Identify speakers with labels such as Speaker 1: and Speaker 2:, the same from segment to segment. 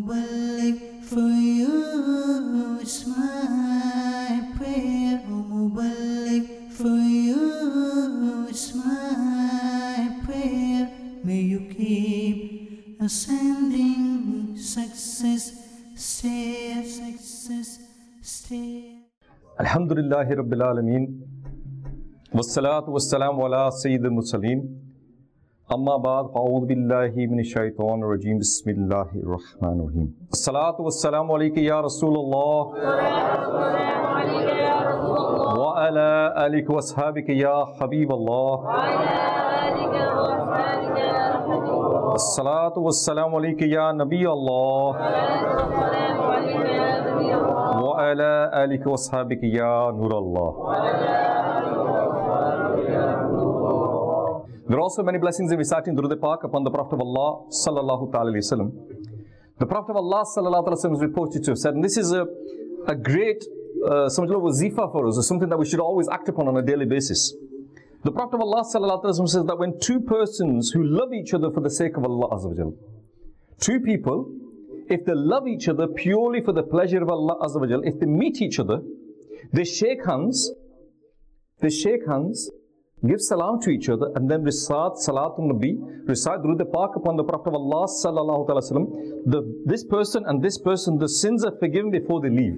Speaker 1: Mubarak for you, it's my prayer. Mubarak for you, it's my prayer. May you keep ascending, success, stay.
Speaker 2: Alhamdulillahi Rabbil Alameen. Wassalatu wassalamu ala Sayyidil Mursaleen. Amma ba'd, fa'udhu billahi minash shaitanir rajeem. Bismillahir Rahmanir Rahim. Assalatu wassalamu alayka ya Rasulullah. Wa ala alika wa ashabika ya Habiballah. Assalatu wassalamu alayka ya Nabi Allah. Wa ala alika wa ashabika ya Nur Allah. There are also many blessings in reciting Durud Pak upon the Prophet of Allah sallallahu ta'ala alayhi wa sallam. The Prophet of Allah sallallahu ta'ala is reported to have said, and this is a great wazifa for us, or something that we should always act upon on a daily basis. The Prophet of Allah sallallahu ta'ala says that when two persons who love each other for the sake of Allah azza wa jal, two people, if they love each other purely for the pleasure of Allah azza wa jal, if they meet each other, they shake hands, give salam to each other, and then recite Salatul Nabi, recite Durud Pak upon the Prophet of Allah sallallahu alaihi wasallam. This person and this person, the sins are forgiven before they leave.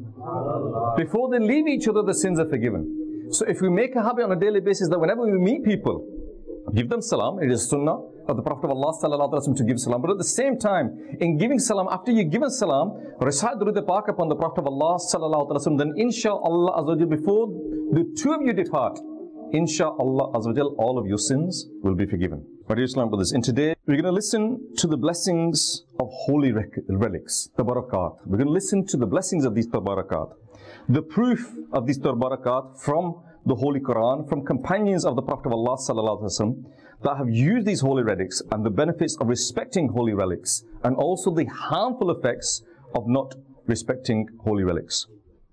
Speaker 2: Before they leave each other, the sins are forgiven. So if we make a habit on a daily basis that whenever we meet people, give them salam, it is sunnah of the Prophet of Allah sallallahu alaihi wasallam to give salam. But at the same time, in giving salam, after you given salam, recite Durud Pak upon the Prophet of Allah sallallahu alaihi wasallam. Then inshallah azza wa jal, before the two of you depart, Insha'Allah azza wa jal, all of your sins will be forgiven. My dear Islam brothers, and today we're going to listen to the blessings of holy relics, tabarakat. We're going to listen to the blessings of these tabarakat, the proof of these tabarakat from the Holy Quran, from companions of the Prophet of Allah sallallahu alaihi wasallam that have used these holy relics, and the benefits of respecting holy relics, and also the harmful effects of not respecting holy relics.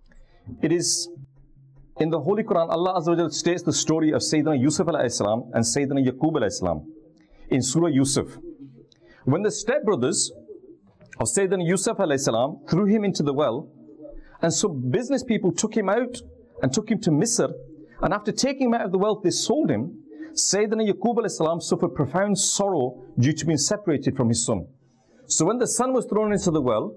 Speaker 2: It is in the Holy Quran, Allah Azza wa Jal states the story of Sayyidina Yusuf alayhi salam and Sayyidina Yaqub alayhi salam in Surah Yusuf. When the stepbrothers of Sayyidina Yusuf alayhi salam threw him into the well, and so business people took him out and took him to Misr, and after taking him out of the well, they sold him. Sayyidina Yaqub alayhi salam suffered profound sorrow due to being separated from his son. So when the son was thrown into the well,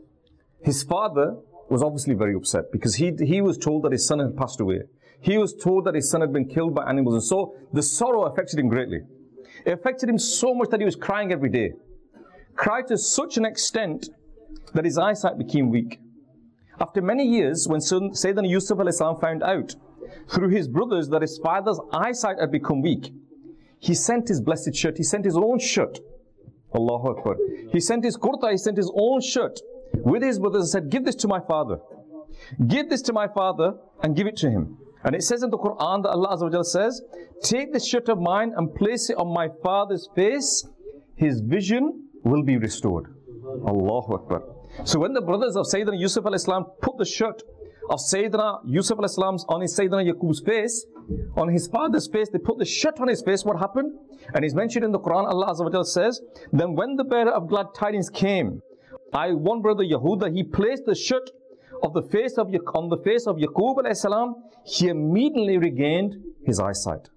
Speaker 2: his father was obviously very upset, because he was told that his son had passed away. He was told that his son had been killed by animals, and so the sorrow affected him greatly. It affected him so much that he was crying every day. Cried to such an extent that his eyesight became weak. After many years, when Sayyidina Yusuf alayhi salam found out through his brothers that his father's eyesight had become weak, he sent his blessed shirt, he sent his own shirt. Allahu Akbar. He sent his kurta, he sent his own shirt with his brothers and said, give this to my father. Give this to my father and give it to him. And it says in the Quran that Allah Azza wa Jalla says, take this shirt of mine and place it on my father's face. His vision will be restored. Allahu Akbar. So when the brothers of Sayyidina Yusuf alayhi salam put the shirt of Sayyidina Yusuf alayhi salam on his Sayyidina Yaqub's face, on his father's face, they put the shirt on his face, what happened? And it's mentioned in the Quran, Allah Azza wa Jalla says, then when the bearer of glad tidings came, one brother Yehuda, he placed the shirt of the face of on the face of Yaqub alayhi salam, he immediately regained his eyesight.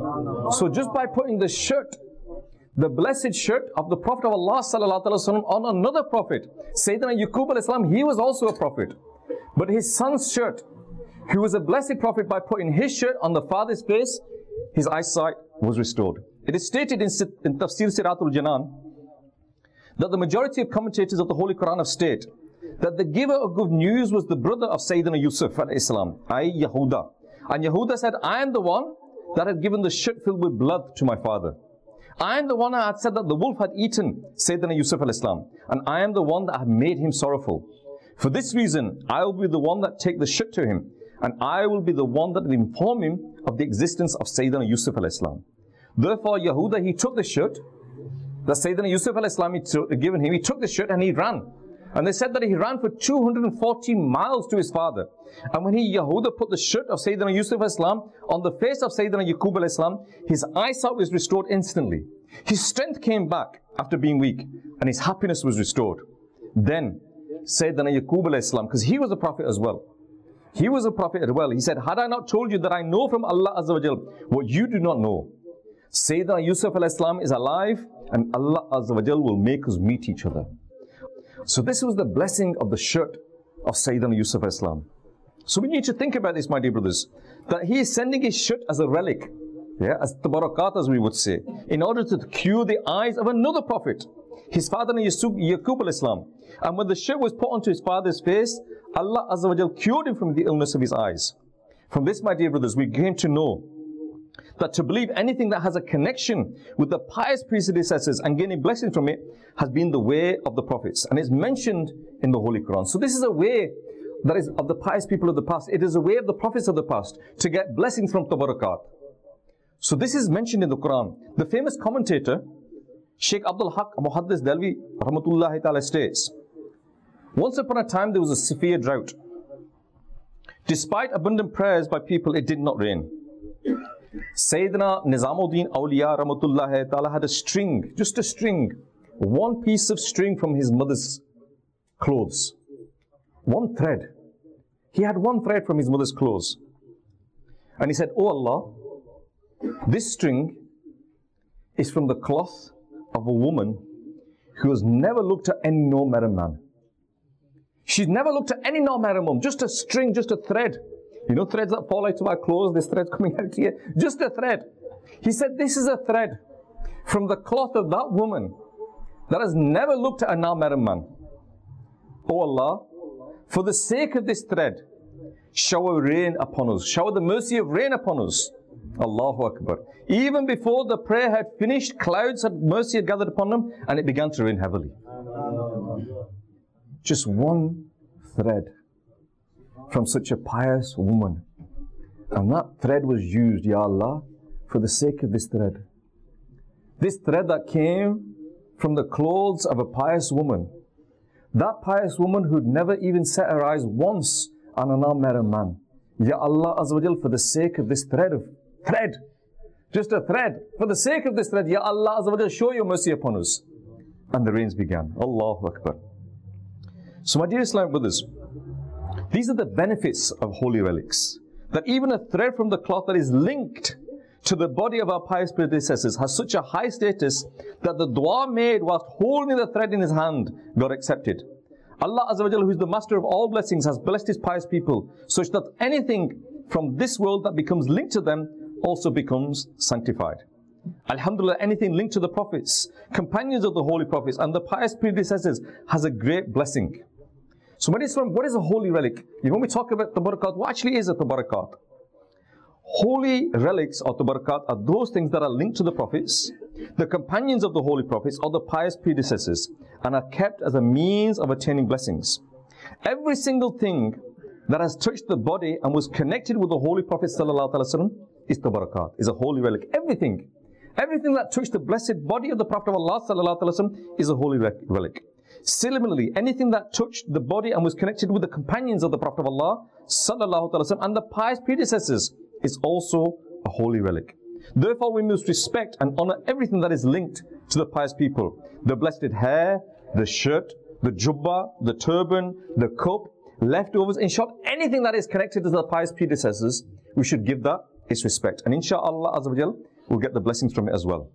Speaker 2: So just by putting the shirt, the blessed shirt of the Prophet of Allah sallallahu alaihi wasallam on another prophet, Sayyidina Yaqub alayhi salam, he was also a prophet. But his son's shirt, who was a blessed prophet, by putting his shirt on the father's face, his eyesight was restored. It is stated in Tafsir Siratul Janan that the majority of commentators of the Holy Quran have stated that the giver of good news was the brother of Sayyidina Yusuf alayhi salam, i.e. Yehuda. And Yehuda said, I am the one that had given the shirt filled with blood to my father. I am the one that had said that the wolf had eaten Sayyidina Yusuf alayhi salam, and I am the one that had made him sorrowful. For this reason, I will be the one that take the shirt to him, and I will be the one that will inform him of the existence of Sayyidina Yusuf alayhi salam. Therefore, Yehuda, he took the shirt that Sayyidina Yusuf alayhi salam had given him, he took the shirt and he ran. And they said that he ran for 240 miles to his father. And when Yehuda put the shirt of Sayyidina Yusuf alayhi salam on the face of Sayyidina Yaqub alayhi salam, his eyesight was restored instantly. His strength came back after being weak, and his happiness was restored. Then Sayyidina Yaqub alayhi salam, because he was a prophet as well. He was a prophet as well. He said, had I not told you that I know from Allah Azza wa Jal what you do not know? Sayyidina Yusuf alayhi salam is alive, and Allah Azza wa Jal will make us meet each other. So this was the blessing of the shirt of Sayyidina Yusuf alayhi salam. So we need to think about this, my dear brothers, that he is sending his shirt as a relic, as tabarakat, as we would say, in order to cure the eyes of another prophet, his father Yaqub alayhi salam. And when the shirt was put onto his father's face, Allah Azza wa Jal cured him from the illness of his eyes. From this, my dear brothers, we came to know that to believe anything that has a connection with the pious predecessors and gaining blessings from it has been the way of the prophets. And it's mentioned in the Holy Quran. So this is a way that is of the pious people of the past. It is a way of the prophets of the past to get blessings from tabarakat. So this is mentioned in the Quran. The famous commentator, Sheikh Abdul Haq Muhaddis Dalvi Rahmatullahi Ta'ala states, once upon a time there was a severe drought. Despite abundant prayers by people, it did not rain. Sayyidina Nizamuddin Awliya Rahmatullahi Ta'ala had a string, just a string, one piece of string from his mother's clothes. One thread. He had one thread from his mother's clothes. And he said, oh Allah, this string is from the cloth of a woman who has never looked at any no-married man. She's never looked at any no-married man. Just a string, just a thread. You know threads that fall out of our clothes, this thread coming out here. Just a thread. He said, this is a thread from the cloth of that woman that has never looked at a no-married man. Oh Allah, for the sake of this thread, shower rain upon us. Shower the mercy of rain upon us. Allahu Akbar. Even before the prayer had finished, clouds had mercy had gathered upon them, and it began to rain heavily. Just one thread from such a pious woman. And that thread was used, Ya Allah, for the sake of this thread. This thread that came from the clothes of a pious woman. That pious woman who'd never even set her eyes once on an unmarried man. Ya Allah Azza wa Jal, for the sake of this thread, just a thread, for the sake of this thread, Ya Allah Azza wa Jal, show your mercy upon us. And the rains began. Allahu Akbar. So my dear Islamic brothers, these are the benefits of holy relics. That even a thread from the cloth that is linked to the body of our pious predecessors has such a high status that the dua made whilst holding the thread in his hand got accepted. Allah Azza wa Jalla, who is the master of all blessings, has blessed his pious people such that anything from this world that becomes linked to them also becomes sanctified. Alhamdulillah, anything linked to the prophets, companions of the holy prophets and the pious predecessors has a great blessing. So what is a holy relic? When we talk about tabarakat, what actually is a tabarakat? Holy relics or tabarakat are those things that are linked to the prophets, the companions of the holy prophets or the pious predecessors, and are kept as a means of attaining blessings. Every single thing that has touched the body and was connected with the holy prophet sallallahu alaihi wasallam is tabarakat, is a holy relic. Everything that touched the blessed body of the Prophet of Allah sallallahu alaihi wasallam is a holy relic. Similarly, anything that touched the body and was connected with the companions of the Prophet of Allah sallallahu alaihi wasallam and the pious predecessors is also a holy relic. Therefore, we must respect and honor everything that is linked to the pious people. The blessed hair, the shirt, the jubba, the turban, the cup, leftovers, in short, anything that is connected to the pious predecessors, we should give that its respect. And inshaAllah Azza wa Jal, we'll get the blessings from it as well.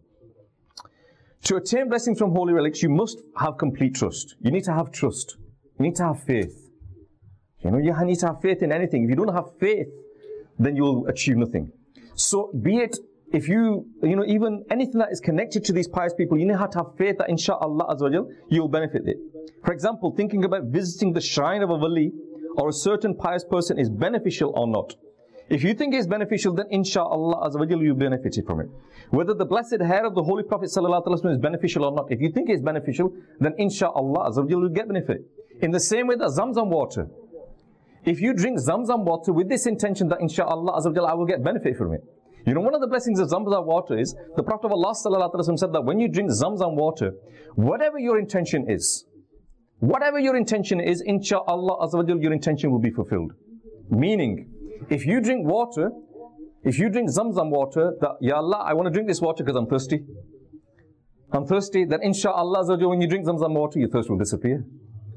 Speaker 2: To attain blessings from holy relics, you must have complete trust. You need to have trust. You need to have faith. You need to have faith in anything. If you don't have faith, then you'll achieve nothing. So be it, if even anything that is connected to these pious people, you have to have faith that inshaAllah Azza wa Jal, you'll benefit it. For example, thinking about visiting the shrine of a wali or a certain pious person is beneficial or not. If you think it's beneficial, then inshaAllah Azza wa Jal, you benefited from it. Whether the blessed hair of the Holy Prophet sallallahu alaihi wasallam is beneficial or not, if you think it's beneficial, then inshaAllah Azza wa Jal, you'll get benefit. In the same way that Zamzam water, if you drink Zamzam water with this intention that inshaAllah Azza wa Jal, I will get benefit from it. One of the blessings of Zamzam water is, the Prophet of Allah sallallahu alaihi wasallam said that when you drink Zamzam water, whatever your intention is, inshaAllah Azza wa Jal, your intention will be fulfilled. Meaning, if you drink Zamzam water, that, Ya Allah, I want to drink this water because I'm thirsty, then inshaAllah Azza wa Jal, when you drink Zamzam water, your thirst will disappear.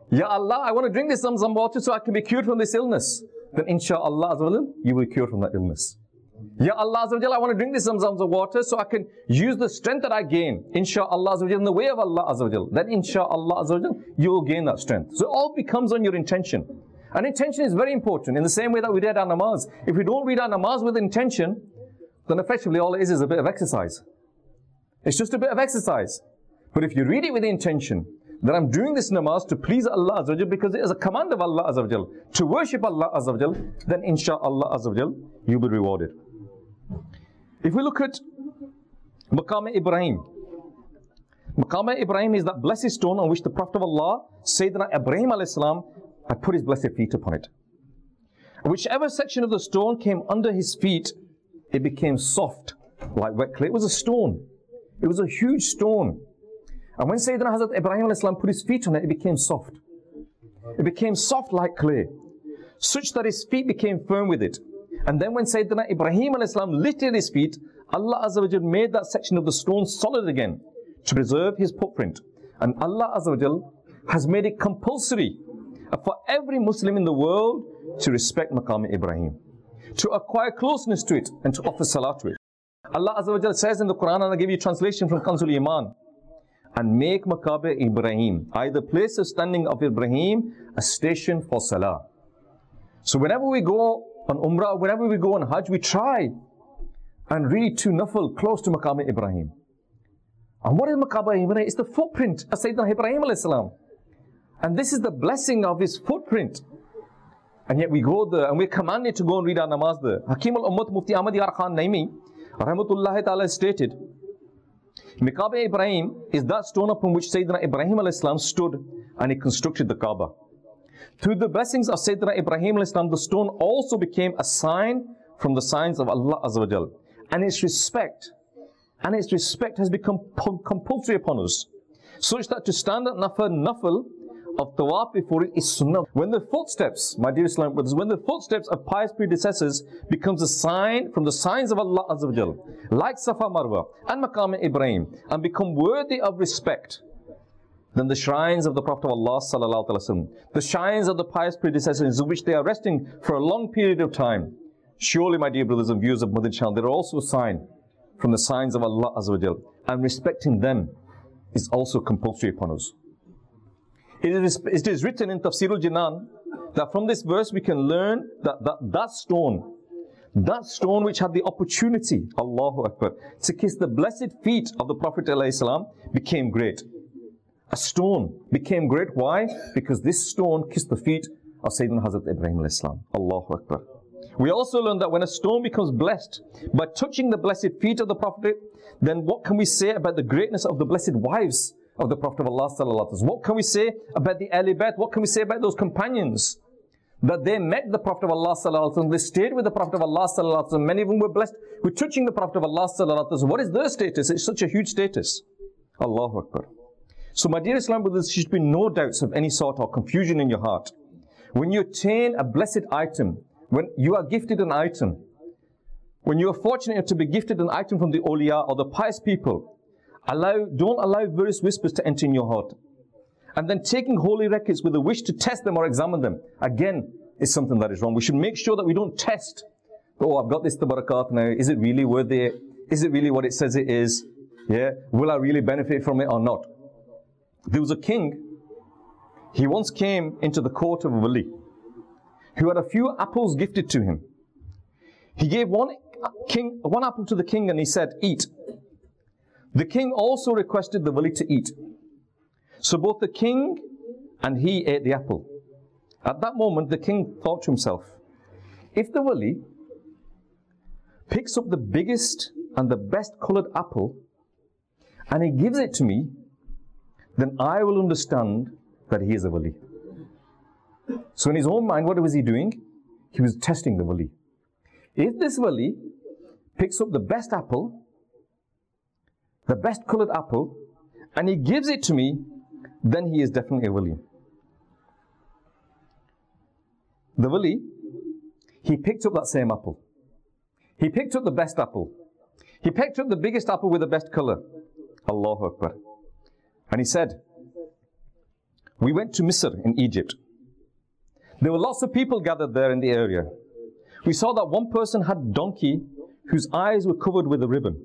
Speaker 2: Ya Allah, I want to drink this Zamzam water so I can be cured from this illness. Then inshaAllah Azza wa Jal, you will be cured from that illness. Ya Allah Azza wa Jal, I want to drink this Zamzam water so I can use the strength that I gain, inshaAllah Azza wa Jal, in the way of Allah Azza wa Jal. Then inshaAllah Azza wa Jal, you will gain that strength. So it all becomes on your intention. And intention is very important. In the same way that we read our namaz. If we don't read our namaz with intention, then effectively all it is a bit of exercise. It's just a bit of exercise. But if you read it with the intention that I'm doing this namaz to please Allah Azza wa Jal because it is a command of Allah Azza wa Jal to worship Allah Azza wa Jal, then inshaAllah Azza wa Jal, you'll be rewarded. If we look at Maqam Ibrahim. Maqam Ibrahim is that blessed stone on which the Prophet of Allah, Sayyidina Ibrahim alayhi salam, had put his blessed feet upon it. Whichever section of the stone came under his feet, it became soft like wet clay. It was a stone. It was a huge stone. And when Sayyidina Hazrat Ibrahim alayhi salam put his feet on it, it became soft. It became soft like clay, such that his feet became firm with it. And then when Sayyidina Ibrahim alayhi salam lifted his feet, Allah Azza wa Jal made that section of the stone solid again to preserve his footprint. And Allah Azza wa Jal has made it compulsory for every Muslim in the world to respect Maqam Ibrahim, to acquire closeness to it and to offer salah to it. Allah Azza wa Jal says in the Quran, and I'll give you a translation from Kanzul Iman, and make Maqam Ibrahim, the place of standing of Ibrahim, a station for salah. So whenever we go on Umrah, whenever we go on Hajj, we try and read to Nafal close to Maqam Ibrahim. And what is Maqam Ibrahim? It's the footprint of Sayyidina Ibrahim alayhi salam. And this is the blessing of his footprint. And yet we go there and we're commanded to go and read our namaz there. Hakim al-Ummat Mufti Ahmad Yar Khan Naimi, rahmatullahi ta'ala, stated, Maqam Ibrahim is that stone upon which Sayyidina Ibrahim alayhi salam stood and he constructed the Kaaba. Through the blessings of Sayyidina Ibrahim alayhi salam, the stone also became a sign from the signs of Allah Azza wa Jal. And its respect has become compulsory upon us, such that to stand at Nafal of Tawaf before it is Sunnah. When the footsteps, my dear Islamic brothers, when the footsteps of pious predecessors becomes a sign from the signs of Allah Azza wa Jal, like Safa Marwa and Maqam Ibrahim, and become worthy of respect, then the shrines of the Prophet of Allah Sallallahu Alaihi Wasallam, the shrines of the pious predecessors in which they are resting for a long period of time, surely, my dear brothers and viewers of Madinah Channel, they are also a sign from the signs of Allah Azza wa Jal, and respecting them is also compulsory upon us. It is written in Tafsir al-Jinan that from this verse we can learn that stone which had the opportunity, Allahu Akbar, to kiss the blessed feet of the Prophet ﷺ became great. A stone became great. Why? Because this stone kissed the feet of Sayyidina Hazrat Ibrahim ﷺ. Allahu Akbar. We also learn that when a stone becomes blessed by touching the blessed feet of the Prophet, then what can we say about the greatness of the blessed wives of the Prophet of Allah Sallallahu Alaihi Wasallam? What can we say about the Ahl Bayt? What can we say about those companions? That they met the Prophet of Allah Sallallahu Alaihi Wasallam, they stayed with the Prophet of Allah Sallallahu Alaihi Wasallam. Many of them were blessed with touching the Prophet of Allah Sallallahu Alaihi Wasallam. What is their status? It's such a huge status. Allahu Akbar. So my dear Islam brothers, there should be no doubts of any sort or confusion in your heart. When you attain a blessed item, when you are gifted an item, when you are fortunate to be gifted an item from the awliya or the pious people, don't allow various whispers to enter in your heart. And then taking holy records with a wish to test them or examine them, again, is something that is wrong. We should make sure that we don't test. Oh, I've got this tabarakat now. Is it really worthy? Is it really what it says it is? Yeah. Will I really benefit from it or not? There was a king. He once came into the court of a wali who had a few apples gifted to him. He gave one apple to the king and he said, eat. The king also requested the wali to eat. So both the king and he ate the apple. At that moment, the king thought to himself, if the wali picks up the biggest and the best colored apple and he gives it to me, then I will understand that he is a wali. So in his own mind, what was he doing? He was testing the wali. If this wali picks up the best apple, the best colored apple, and he gives it to me, then he is definitely a wali. The wali, he picked up that same apple. He picked up the best apple. He picked up the biggest apple with the best color. Allahu Akbar. And he said, We went to Misr in Egypt. There were lots of people gathered there in the area. We saw that one person had a donkey whose eyes were covered with a ribbon.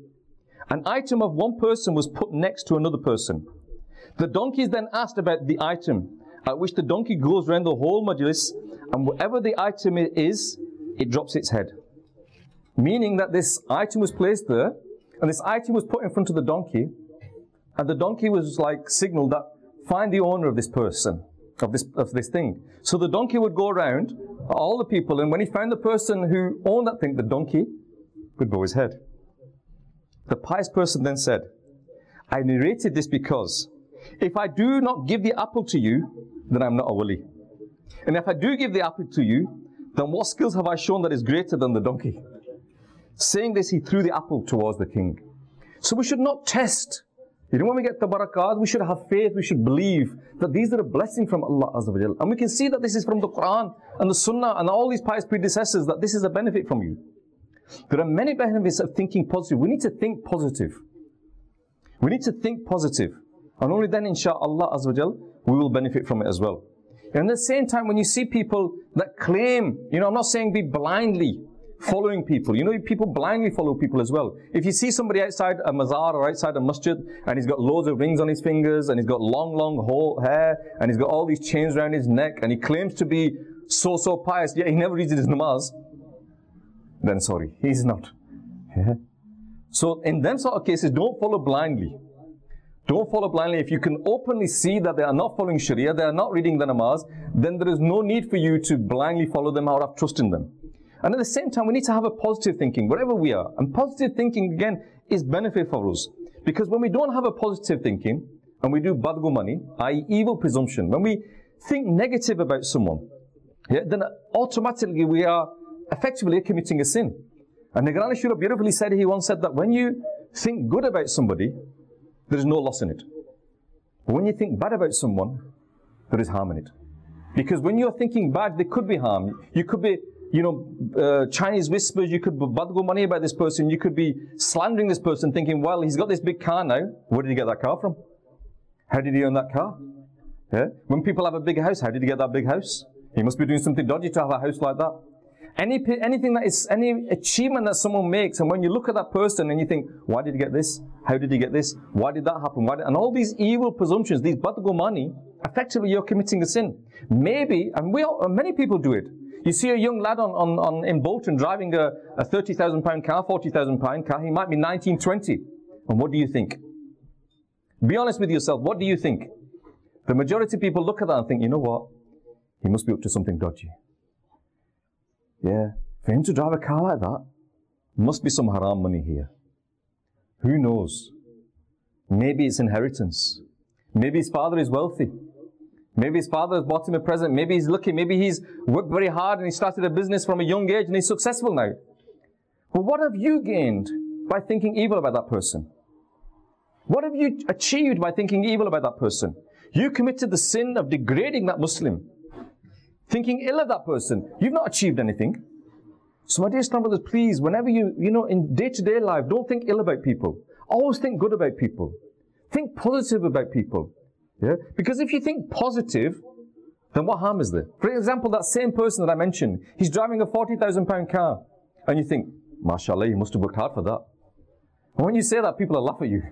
Speaker 2: An item of one person was put next to another person. The donkey is then asked about the item, at which the donkey goes around the whole majlis, and whatever the item is, it drops its head. Meaning that this item was placed there, and this item was put in front of the donkey, and the donkey was like signaled that, find the owner of this person, of this thing. So the donkey would go around all the people, and when he found the person who owned that thing, the donkey would bow his head. The pious person then said, I narrated this because if I do not give the apple to you, then I'm not a wali. And if I do give the apple to you, then what skills have I shown that is greater than the donkey? Saying this, he threw the apple towards the king. So we should not test. You know, when we get the barakat, we should have faith, we should believe that these are a blessing from Allah Azza wa Jal. And we can see that this is from the Quran and the Sunnah and all these pious predecessors, that this is a benefit from you. There are many benefits of thinking positive. We need to think positive. We need to think positive. And only then, inshaAllah Azza wa Jal, we will benefit from it as well. And at the same time, when you see people that claim, you know, I'm not saying be blindly following people. You know, people blindly follow people as well. If you see somebody outside a mazar or outside a masjid, and he's got loads of rings on his fingers, and he's got long hair, and he's got all these chains around his neck, and he claims to be so pious, yet he never reads his namaz, then sorry, he's not. Yeah. So in them sort of cases, don't follow blindly. Don't follow blindly. If you can openly see that they are not following Sharia, they are not reading the namaz, then there is no need for you to blindly follow them out of trust in them. And at the same time, we need to have a positive thinking, wherever we are. And positive thinking, again, is benefit for us. Because when we don't have a positive thinking, and we do badgumani, i.e. evil presumption, when we think negative about someone, yeah, then automatically we are effectively committing a sin. And Nigarani Shura beautifully said, he once said that when you think good about somebody, there is no loss in it. But when you think bad about someone, there is harm in it. Because when you're thinking bad, there could be harm. You could be, you know, Chinese whispers, you could be badgumani about this person, you could be slandering this person, thinking, well, he's got this big car now. Where did he get that car from? How did he own that car? Yeah? When people have a big house, how did he get that big house? He must be doing something dodgy to have a house like that. Anything that is, any achievement that someone makes, and when you look at that person and you think, why did he get this? How did he get this? Why did that happen? And all these evil presumptions, these badgumani, effectively you're committing a sin. Maybe, and many people do it. You see a young lad in Bolton driving a £30,000 car, £40,000 car. He might be 19, 20. And what do you think? Be honest with yourself. What do you think? The majority of people look at that and think, you know what? He must be up to something dodgy. Yeah. For him to drive a car like that, must be some haram money here. Who knows? Maybe it's inheritance. Maybe his father is wealthy. Maybe his father has bought him a present. Maybe he's lucky. Maybe he's worked very hard and he started a business from a young age and he's successful now. But what have you gained by thinking evil about that person? What have you achieved by thinking evil about that person? You committed the sin of degrading that Muslim. Thinking ill of that person. You've not achieved anything. So my dear Islam brothers, please, whenever you know, in day-to-day life, don't think ill about people. Always think good about people. Think positive about people. Yeah? Because if you think positive, then what harm is there? For example, that same person that I mentioned, he's driving a £40,000 car. And you think, mashallah, he must have worked hard for that. And when you say that, people will laugh at you.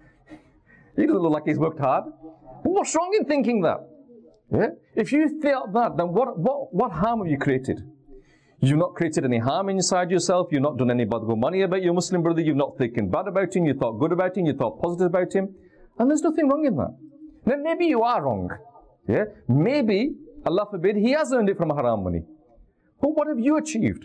Speaker 2: He doesn't look like he's worked hard. But what's wrong in thinking that? Yeah? If you felt that, then what harm have you created? You've not created any harm inside yourself. You've not done any badgumani about your Muslim brother. You've not thinking bad about him. You thought good about him. You thought positive about him. And there's nothing wrong in that. Then maybe you are wrong. Yeah? Maybe, Allah forbid, he has earned it from haram money. But what have you achieved?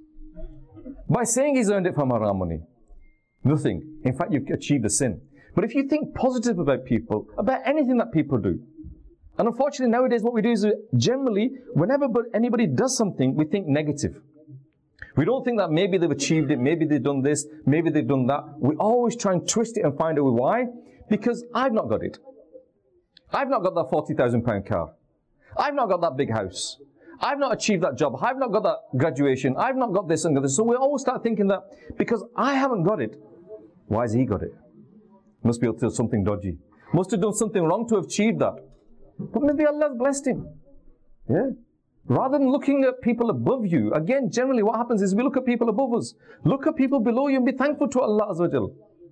Speaker 2: By saying he's earned it from haram money? Nothing. In fact, you've achieved a sin. But if you think positive about people, about anything that people do, and unfortunately nowadays what we do is generally, whenever anybody does something, we think negative. We don't think that maybe they've achieved it, maybe they've done this, maybe they've done that. We always try and twist it and find out why. Because I've not got it. I've not got that £40,000 car. I've not got that big house. I've not achieved that job. I've not got that graduation. I've not got this and this. So we always start thinking that because I haven't got it, why has he got it? Must be up to something dodgy. Must have done something wrong to have achieved that. But maybe Allah has blessed him. Yeah. Rather than looking at people above you, again, generally what happens is we look at people above us. Look at people below you and be thankful to Allah Azza wa Jal.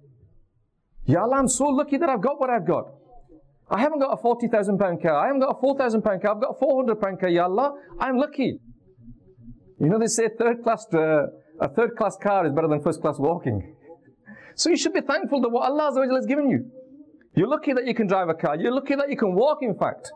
Speaker 2: Ya Allah, I'm so lucky that I've got what I've got. I haven't got a £40,000 car. I haven't got a £4,000 car. I've got a £400 car. Ya Allah, I'm lucky. You know, they say a third class car is better than first class walking. So you should be thankful that what Allah Azza wa Jal has given you. You're lucky that you can drive a car. You're lucky that you can walk, in fact.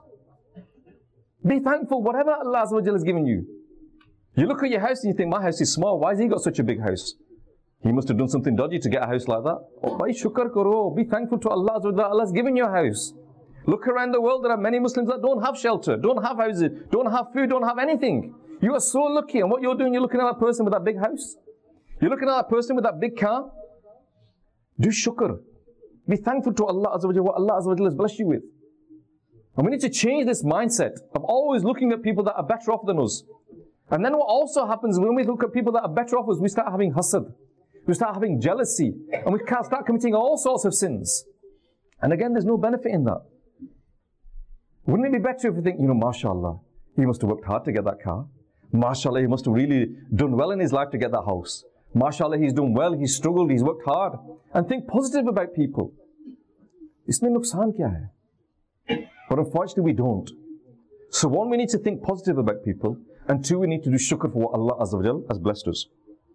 Speaker 2: Be thankful whatever Allah Azza wa Jal has given you. You look at your house and you think, my house is small. Why has he got such a big house? He must have done something dodgy to get a house like that. Oh, bhai, shukr karo. Be thankful to Allah Azza wa Jal. Allah has given you a house. Look around the world, there are many Muslims that don't have shelter, don't have houses, don't have food, don't have anything. You are so lucky, and what you're doing, you're looking at that person with that big house. You're looking at that person with that big car. Do shukr. Be thankful to Allah Azza wa Jal, what Allah Azza wa Jal has blessed you with. And we need to change this mindset of always looking at people that are better off than us. And then what also happens when we look at people that are better off us, we start having hasad. We start having jealousy. And we can start committing all sorts of sins. And again, there's no benefit in that. Wouldn't it be better if we think, you know, mashallah, he must have worked hard to get that car. Mashallah, he must have really done well in his life to get that house. Mashallah, he's done well, he's struggled, he's worked hard. And think positive about people. Isme nuksan kya hai? But unfortunately we don't. So one, we need to think positive about people. And two, we need to do shukr for what Allah Azza wa Jal has blessed us.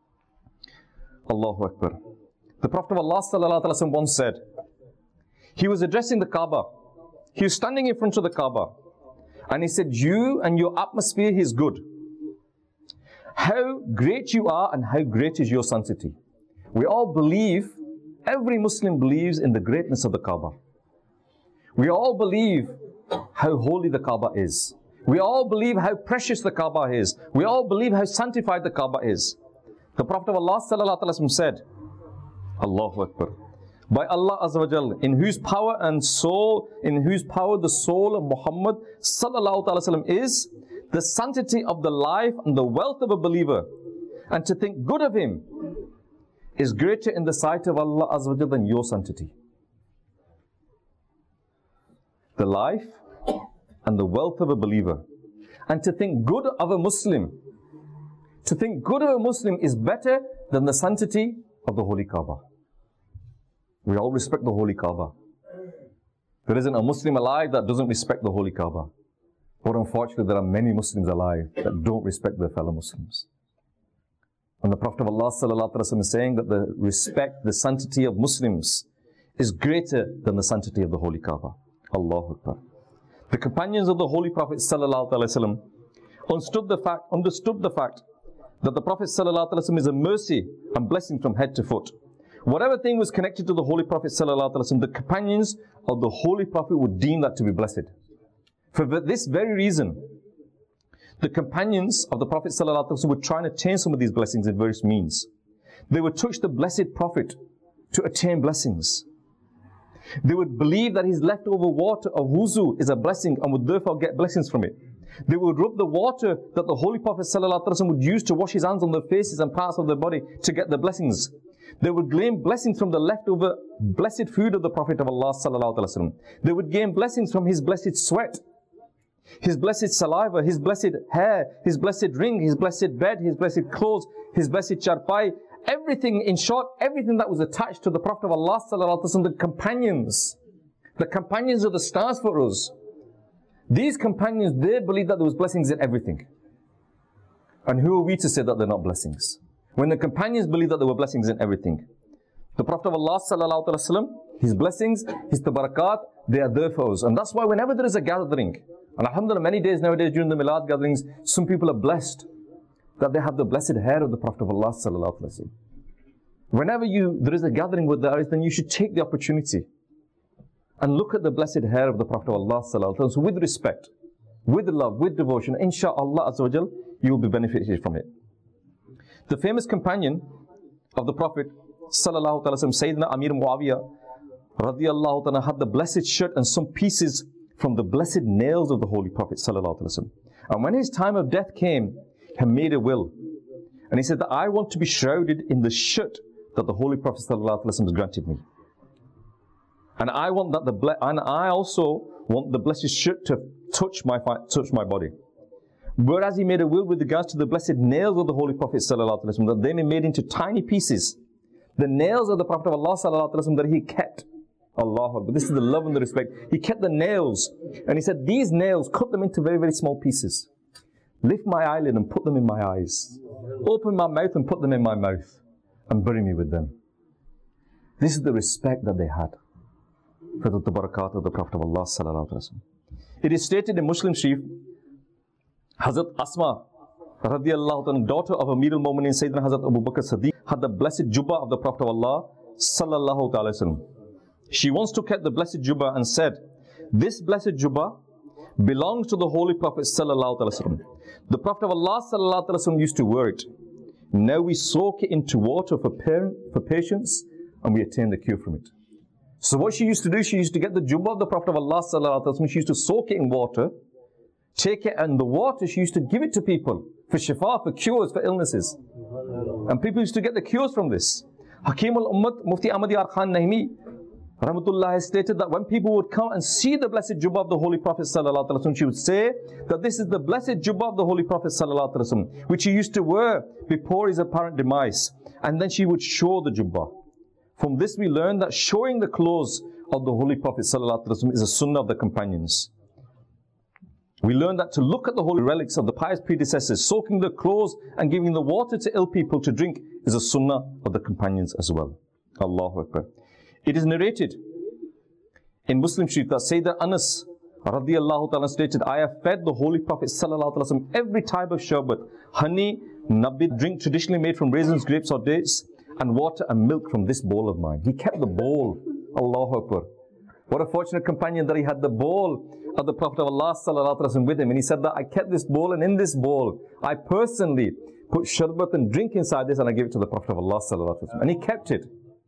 Speaker 2: Allahu Akbar. The Prophet of Allah Sallallahu Alaihi Wasallam once said, he was addressing the Kaaba. He was standing in front of the Kaaba. And he said, you and your atmosphere is good. How great you are and how great is your sanctity. We all believe, every Muslim believes in the greatness of the Kaaba. We all believe how holy the Kaaba is. We all believe how precious the Kaaba is. We all believe how sanctified the Kaaba is. The Prophet of Allah Sallallahu Alaihi Wasallam said, Allahu Akbar. By Allah Azza wa Jal, in whose power the soul of Muhammad Sallallahu Alaihi Wasallam is, the sanctity of the life and the wealth of a believer, and to think good of him is greater in the sight of Allah Azza wa Jal than your sanctity. The life and the wealth of a believer, and to think good of a Muslim, is better than the sanctity of the Holy Kaaba. We all respect the Holy Kaaba. There isn't a Muslim alive that doesn't respect the Holy Kaaba. But unfortunately, there are many Muslims alive that don't respect their fellow Muslims. And the Prophet of Allah Sallallahu Alaihi Wasallam is saying that the respect, the sanctity of Muslims is greater than the sanctity of the Holy Kaaba. Allahu Akbar. The companions of the Holy Prophet Sallallahu Alaihi Wasallam understood the fact that the Prophet Sallallahu Alaihi Wasallam is a mercy and blessing from head to foot. Whatever thing was connected to the Holy Prophet Sallallahu Alaihi Wasallam, the companions of the Holy Prophet would deem that to be blessed. For this very reason, the companions of the Prophet Sallallahu Alaihi Wasallam were trying to attain some of these blessings in various means. They would touch the blessed Prophet to attain blessings. They would believe that his leftover water of wuzu is a blessing and would therefore get blessings from it. They would rub the water that the Holy Prophet ﷺ would use to wash his hands on their faces and parts of their body to get the blessings. They would gain blessings from the leftover blessed food of the Prophet of Allah ﷺ. They would gain blessings from his blessed sweat, his blessed saliva, his blessed hair, his blessed ring, his blessed bed, his blessed clothes, his blessed charpai. Everything, in short, everything that was attached to the Prophet of Allah ﷺ, the companions are the stars for us. These companions, they believed that there was blessings in everything. And who are we to say that they're not blessings? When the companions believed that there were blessings in everything. The Prophet of Allah ﷺ, his blessings, his tabarakat, they are there for us. And that's why whenever there is a gathering, and alhamdulillah, many days nowadays during the Milad gatherings, some people are blessed that they have the blessed hair of the Prophet of Allah sallallahu alaihi wasallam. Whenever there is a gathering with the Arabs, then you should take the opportunity and look at the blessed hair of the Prophet of Allah sallallahu alaihi wasallam. So with respect, with love, with devotion, inshaAllah azza wa jal, you will be benefited from it. The famous companion of the Prophet sallallahu alaihi wasallam, Sayyidina Amir Muawiyah radiyallahu ta'ala, had the blessed shirt and some pieces from the blessed nails of the Holy Prophet sallallahu alaihi wasallam. And when his time of death came, he made a will. And he said that I want to be shrouded in the shirt that the Holy Prophet ﷺ has granted me. And I want that I also want the blessed shirt to touch my body. Whereas he made a will with regards to the blessed nails of the Holy Prophet sallallahu alaihi wasallam, that they may be made into tiny pieces. The nails of the Prophet of Allah sallallahu alaihi wasallam that he kept. Allah Akbar. This is the love and the respect. He kept the nails. And he said, these nails, cut them into very, very small pieces. Lift my eyelid and put them in my eyes. Open my mouth and put them in my mouth. And bury me with them. This is the respect that they had for the barakat of the Prophet of Allah sallallahu alaihi wasallam. It is stated in Muslim Sharif, Hazrat Asma radiallahu anha, daughter of Amir al-Mu'minin Sayyidina Hazrat Abu Bakr Siddiq, had the blessed Jubbah of the Prophet of Allah sallallahu alaihi wasallam. She once took out the blessed Jubbah and said, this blessed Jubbah belongs to the Holy Prophet sallallahu alaihi wasallam. The Prophet of Allah sallallahu alaihi wasallam used to wear it. Now we soak it into water for patience, and we attain the cure from it. So what she used to do, she used to get the Jubbah of the Prophet of Allah sallallahu alaihi wasallam. She used to soak it in water, take it, and the water she used to give it to people for shifa, for cures, for illnesses. And people used to get the cures from this. Hakim al-Ummat Mufti Ahmad Yar Khan Naimi Rahmatullah has stated that when people would come and see the blessed Jubbah of the Holy Prophet sallallahu alaihi wasallam, she would say that this is the blessed Jubbah of the Holy Prophet sallallahu alaihi wasallam, which he used to wear before his apparent demise. And then she would show the Jubbah. From this we learn that showing the clothes of the Holy Prophet sallallahu alaihi wasallam is a sunnah of the companions. We learn that to look at the holy relics of the pious predecessors, soaking the clothes and giving the water to ill people to drink, is a sunnah of the companions as well. Allahu Akbar. It is narrated in Muslim Sharif that Sayyidina Anas radiallahu ta'ala stated, I have fed the Holy Prophet sallallahu alaihi wasallam every type of sharbat, honey, nabid, drink traditionally made from raisins, grapes or dates, and water and milk from this bowl of mine. He kept the bowl. Allahu Akbar. What a fortunate companion that he had the bowl of the Prophet of Allah sallallahu alaihi wasallam with him. And he said that I kept this bowl, and in this bowl I personally put sharbat and drink inside this, and I gave it to the Prophet of Allah sallallahu alaihi wasallam. And he kept it.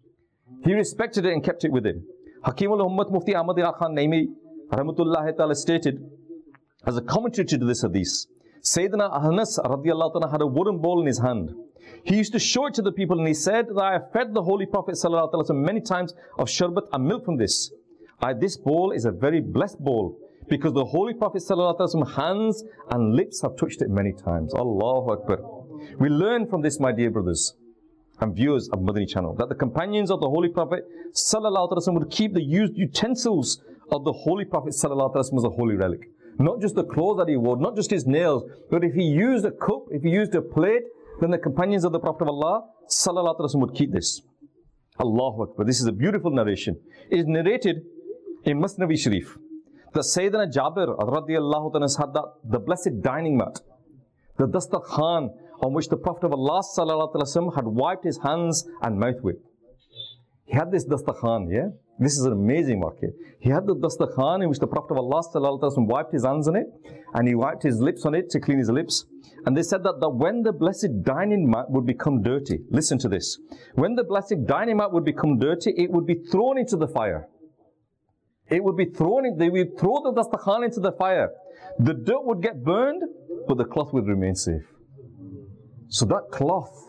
Speaker 2: He respected it and kept it with him. Hakim al-Ummat Mufti Ahmad Yar Khan Naimi Rahmatullah ta'ala stated, as a commentary to this hadith, Sayyidina Anas radiallahu ta'ala had a wooden bowl in his hand. He used to show it to the people, and he said that I have fed the Holy Prophet sallallahu alaihi wasallam many times of sharbat and milk from this. This bowl is a very blessed bowl, because the Holy Prophet sallallahu alaihi wasallam hands and lips have touched it many times. Allahu Akbar. We learn from this, my dear brothers and viewers of Madani channel, that the companions of the Holy Prophet sallallahu alaihi wasallam would keep the used utensils of the Holy Prophet sallallahu alaihi wasallam as a holy relic. Not just the clothes that he wore, not just his nails, but if he used a cup, if he used a plate, then the companions of the Prophet of Allah sallallahu alaihi wasallam would keep this. Allahu Akbar. This is a beautiful narration. It is narrated in Masnavi Sharif that Sayyidina Jabir radiallahu ta'ala had that the blessed dining mat, the dastakhan, on which the Prophet of Allah sallallahu alaihi wasallam had wiped his hands and mouth with. He had this dastakhan, yeah? This is an amazing market. He had the dastakhan in which the Prophet of Allah sallallahu alaihi wasallam wiped his hands on it, and he wiped his lips on it to clean his lips. And they said that when the blessed dining mat would become dirty, listen to this, when the blessed dining mat would become dirty, it would be thrown into the fire. It would be thrown in, they would throw the dastakhan into the fire. The dirt would get burned, but the cloth would remain safe. So that cloth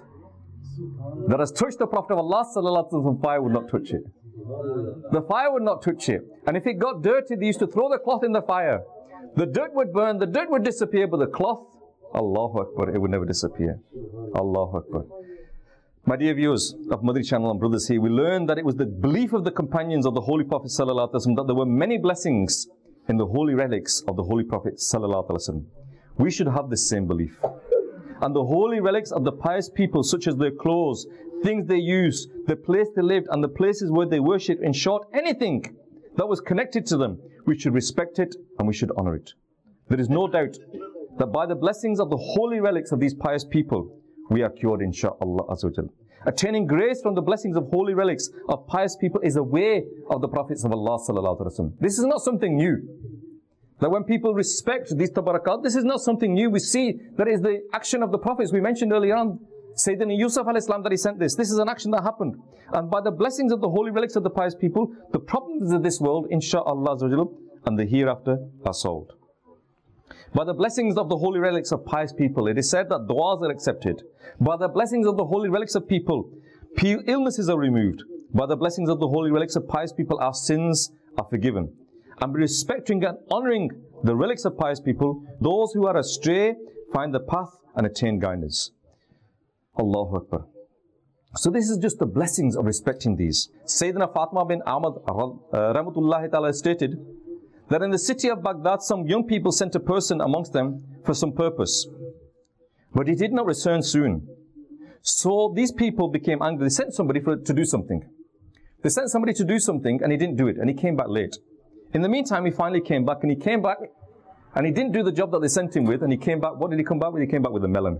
Speaker 2: that has touched the Prophet of Allah sallallahu alaihi wasallam, fire would not touch it. The fire would not touch it. And if it got dirty, they used to throw the cloth in the fire. The dirt would burn, the dirt would disappear, but the cloth, Allahu Akbar, it would never disappear. Allahu Akbar. My dear viewers of Madani channel and brothers here, we learned that it was the belief of the companions of the Holy Prophet sallallahu alaihi wasallam that there were many blessings in the holy relics of the Holy Prophet sallallahu alaihi wasallam. We should have the same belief. And the holy relics of the pious people, such as their clothes, things they used, the place they lived, and the places where they worshipped, in short, anything that was connected to them, we should respect it and we should honor it. There is no doubt that by the blessings of the holy relics of these pious people, we are cured, insha'Allah azza wa jal. Attaining grace from the blessings of holy relics of pious people is a way of the Prophets of Allah sallallahu alaihi wasallam. This is not something new. That when people respect these tabarakat, this is not something new. We see that is the action of the Prophets. We mentioned earlier on, Sayyidina Yusuf alayhi salam, that he sent this. This is an action that happened. And by the blessings of the holy relics of the pious people, the problems of this world, insha'Allah azza wa jal, and the hereafter are solved. By the blessings of the holy relics of pious people, it is said that du'as are accepted. By the blessings of the holy relics of people, illnesses are removed. By the blessings of the holy relics of pious people, our sins are forgiven. and by respecting and honoring the relics of pious people, those who are astray find the path and attain guidance. Allahu Akbar. So this is just the blessings of respecting these. Sayyidina Fatima bin Ahmad Rahmatullahi Ta'ala stated that in the city of Baghdad, some young people sent a person amongst them for some purpose, but he did not return soon. So these people became angry. They sent somebody to do something. They sent somebody to do something and he didn't do it, and he came back late. In the meantime, he finally came back, and he came back and he didn't do the job that they sent him with, and he came back. What did he come back with? He came back with a melon.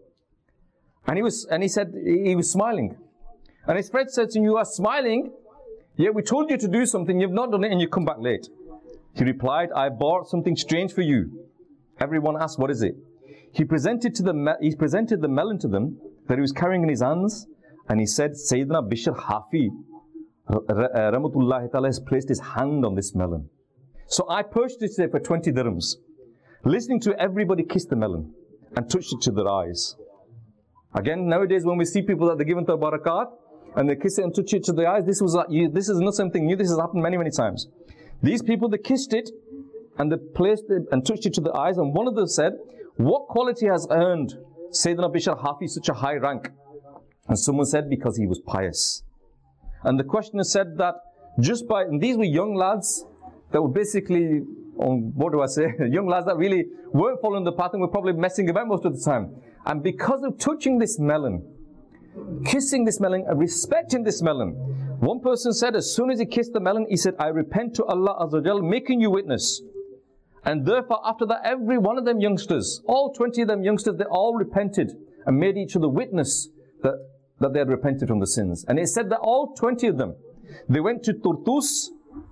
Speaker 2: And he said he was smiling. And his friend said to him, "You are smiling, yet we told you to do something, you've not done it, and you come back late." He replied, "I bought something strange for you." Everyone asked, "What is it?" He presented the melon to them that he was carrying in his hands, and he said, "Sayyidina Bishr Hafi Rahmatullahi Ta'ala has placed his hand on this melon. So I purchased it for 20 dirhams. Listening to everybody kiss the melon and touched it to their eyes." Again, nowadays when we see people that they're given to barakat and they kiss it and touch it to the eyes, this is not something new. This has happened many, many times. These people, they kissed it and they placed it and touched it to the eyes, and one of them said, "What quality has earned Sayyidina Bishr Hafi such a high rank?" And someone said, "Because he was pious." And the questioner said that and these were young lads that were basically, young lads that really weren't following the path and were probably messing about most of the time. And because of touching this melon, kissing this melon, and respecting this melon, one person said as soon as he kissed the melon, he said, "I repent to Allah Azza wa Jal, making you witness." And therefore, after that, every one of them youngsters, all 20 of them youngsters, they all repented and made each other witness that they had repented from the sins. And it said that all 20 of them, they went to Turtus,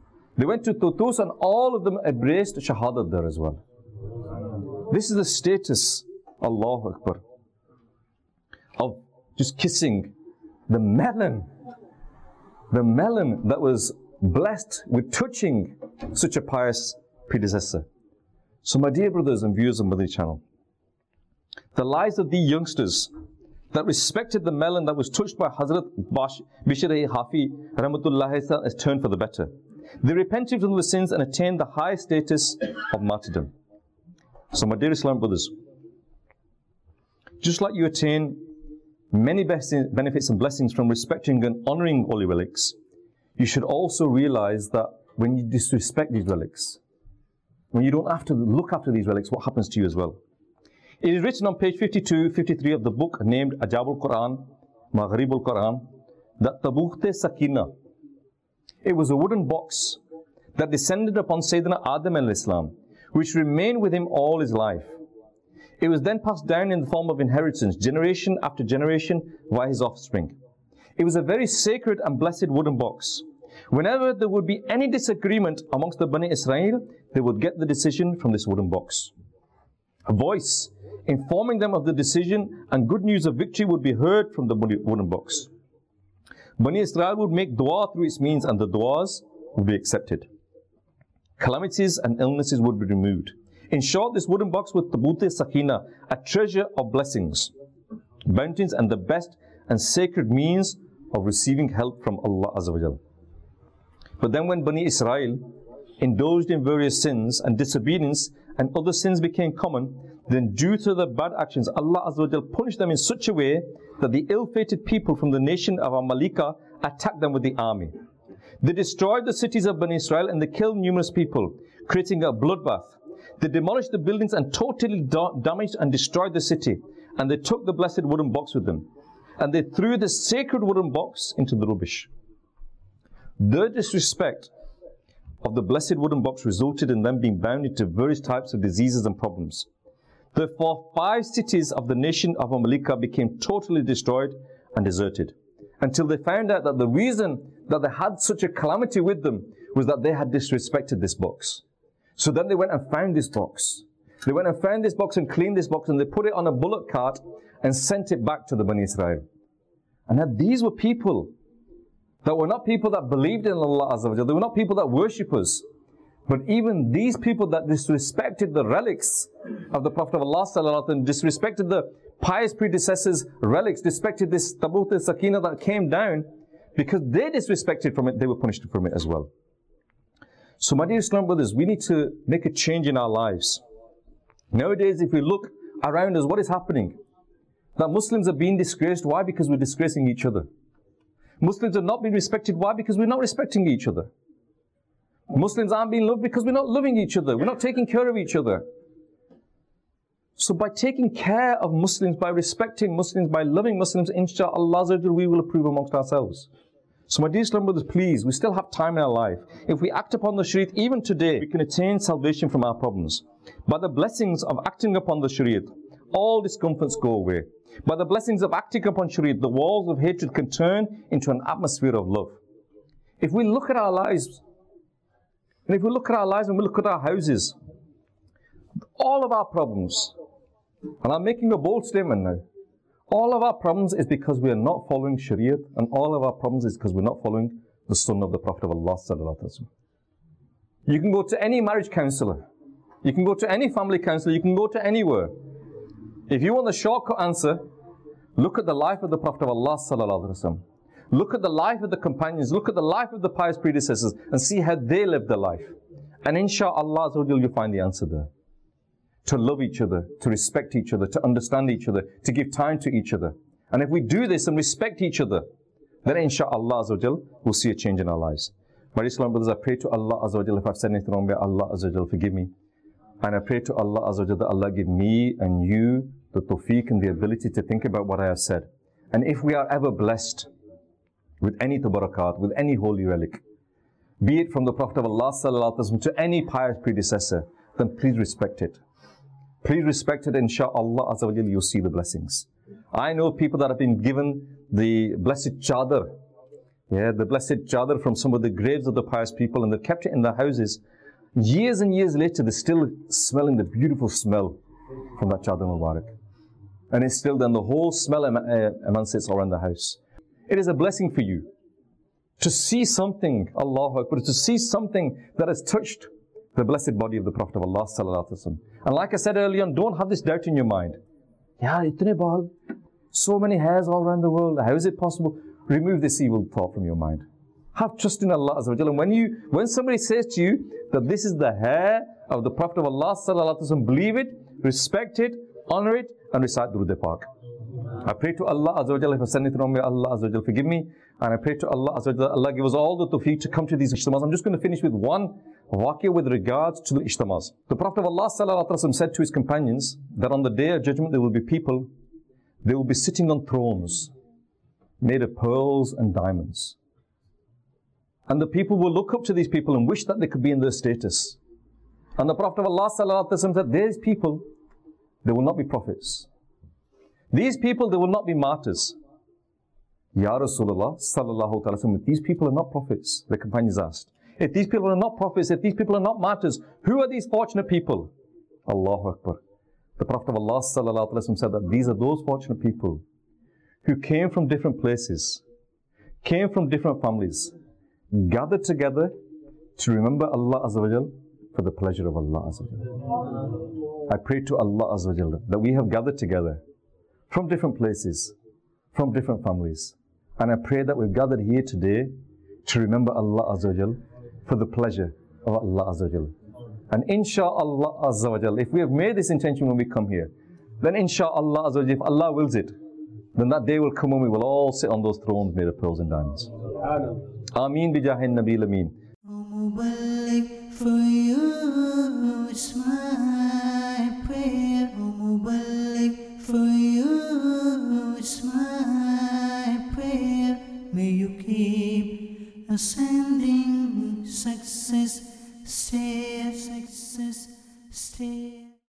Speaker 2: and all of them embraced Shahadat there as well. This is the status, Allahu Akbar, of just kissing the melon that was blessed with touching such a pious predecessor. So my dear brothers and viewers of Madani Channel, the lives of these youngsters that respected the melon that was touched by Hazrat Bishr Hafi Rahmatullahi Ta'ala has turned for the better. They repented from their sins and attained the high status of martyrdom. So my dear Islam brothers, just like you attain many benefits and blessings from respecting and honoring holy relics, you should also realize that when you disrespect these relics, when you don't have to look after these relics, what happens to you as well? It is written on page 52, 53 of the book named Ajabul Quran, Maghribul Quran, that Tabukhte Sakina, it was a wooden box that descended upon Sayyidina Adam al-Islam, which remained with him all his life. It was then passed down in the form of inheritance, generation after generation, via his offspring. It was a very sacred and blessed wooden box. Whenever there would be any disagreement amongst the Bani Israel, they would get the decision from this wooden box. A voice informing them of the decision and good news of victory would be heard from the wooden box. Bani Israel would make dua through its means, and the duas would be accepted. Calamities and illnesses would be removed. In short, this wooden box was Tabut Sakina, a treasure of blessings, bounties, and the best and sacred means of receiving help from Allah Azza wa Jal. But then when Bani Israel indulged in various sins and disobedience, and other sins became common, then due to their bad actions, Allah Azza wa Jal punished them in such a way that the ill-fated people from the nation of Amalika attacked them with the army. They destroyed the cities of Bani Israel and they killed numerous people, creating a bloodbath. They demolished the buildings and totally damaged and destroyed the city. And they took the blessed wooden box with them. And they threw the sacred wooden box into the rubbish. Their disrespect of the blessed wooden box resulted in them being bound into various types of diseases and problems. Therefore, 5 cities of the nation of Amalika became totally destroyed and deserted, until they found out that the reason that they had such a calamity with them was that they had disrespected this box. So then they went and found this box. They went and found this box and cleaned this box, and they put it on a bullock cart and sent it back to the Bani Israel. And that these were people that were not people that believed in Allah Azza wa Jalla. They were not people that worship us. But even these people that disrespected the relics of the Prophet of Allah Sallallahu Alaihi Wasallam, disrespected the pious predecessors' relics, disrespected this Tabut al-Sakina that came down, because they disrespected from it, they were punished from it as well. So my dear Islam brothers, we need to make a change in our lives. Nowadays, if we look around us, what is happening? That Muslims are being disgraced. Why? Because we're disgracing each other. Muslims are not being respected. Why? Because we're not respecting each other. Muslims aren't being loved because we're not loving each other. We're not taking care of each other. So by taking care of Muslims, by respecting Muslims, by loving Muslims, inshaAllah, we will improve amongst ourselves. So my dear Islam brothers, please, we still have time in our life. If we act upon the Shariat, even today, we can attain salvation from our problems. By the blessings of acting upon the Shariat, all discomforts go away. By the blessings of acting upon Shariat, the walls of hatred can turn into an atmosphere of love. If we look at our lives, and if we look at our lives and we look at our houses, all of our problems, and I'm making a bold statement now, all of our problems is because we are not following Shariat, and all of our problems is because we're not following the Sunnah of the Prophet of Allah sallallahu alaihi wasallam. You can go to any marriage counsellor, you can go to any family counsellor, you can go to anywhere. If you want the shortcut answer, look at the life of the Prophet of Allah sallallahu alaihi wasallam. Look at the life of the companions, look at the life of the pious predecessors, and see how they lived their life. And inshaAllah, you'll find the answer there. To love each other, to respect each other, to understand each other, to give time to each other. And if we do this and respect each other, then inshaAllah, we'll see a change in our lives. My Islam brothers, I pray to Allah Azza wa Jal, if I've said anything wrong, may Allah Azza wa Jal forgive me. And I pray to Allah Azza wa Jal that Allah give me and you the tawfiq and the ability to think about what I have said. And if we are ever blessed with any tabarakat, with any holy relic, be it from the Prophet of Allah sallallahu alaihi wasallam to any pious predecessor, then please respect it. Please respect it, inshaAllah Azza wa Jal, you'll see the blessings. I know people that have been given the blessed chadar, the blessed chadar from some of the graves of the pious people, and they've kept it in their houses. Years and years later, they're still smelling the beautiful smell from that chadar Mubarak. And it's still then the whole smell emanates around the house. It is a blessing for you to see something, Allahu Akbar, to see something that has touched the blessed body of the Prophet of Allah sallallahu alaihi wasallam. And like I said earlier on, don't have this doubt in your mind. Itne bahal, so many hairs all around the world. How is it possible? Remove this evil thought from your mind. Have trust in Allah Azza wa Jalla. When somebody says to you that this is the hair of the Prophet of Allah sallallahu alaihi wasallam, believe it, respect it, honor it, and recite Durood Pak. I pray to Allah Azza wa Jalla, if I said anything wrong, may Allah Azza wa Jalla forgive me. And I pray to Allah Azza wa Jalla, Allah give us all the tawfiq to come to these ijtimas. I'm just going to finish with one waqia with regards to the ijtimas. The Prophet of Allah sallallahu alaihi wasallam said to his companions that on the day of judgment there will be people, they will be sitting on thrones made of pearls and diamonds. And the people will look up to these people and wish that they could be in their status. And the Prophet of Allah sallallahu alaihi wasallam said, these people, they will not be prophets. These people, they will not be martyrs. Ya Rasulullah sallallahu alaihi wasallam, these people are not prophets, the companions asked. If these people are not prophets, if these people are not martyrs, who are these fortunate people? Allahu Akbar. The Prophet of Allah sallallahu alaihi wasallam said that these are those fortunate people who came from different places, came from different families, gathered together to remember Allah Azza wa Jal for the pleasure of Allah Azza wa Jal. I pray to Allah Azza wa Jal that we have gathered together from different places, from different families. And I pray that we've gathered here today to remember Allah Azza wa Jal for the pleasure of Allah Azza wa Jal. And inshaAllah Azza wa Jal, if we have made this intention when we come here, then inshaAllah Azza wa Jal, if Allah wills it, then that day will come when we will all sit on those thrones made of pearls and diamonds. Ameen bi jahin Nabil Ameen.
Speaker 1: Mubarak for you, it's my prayer. Mubarak for you, it's my prayer. May you keep ascending, success, stay.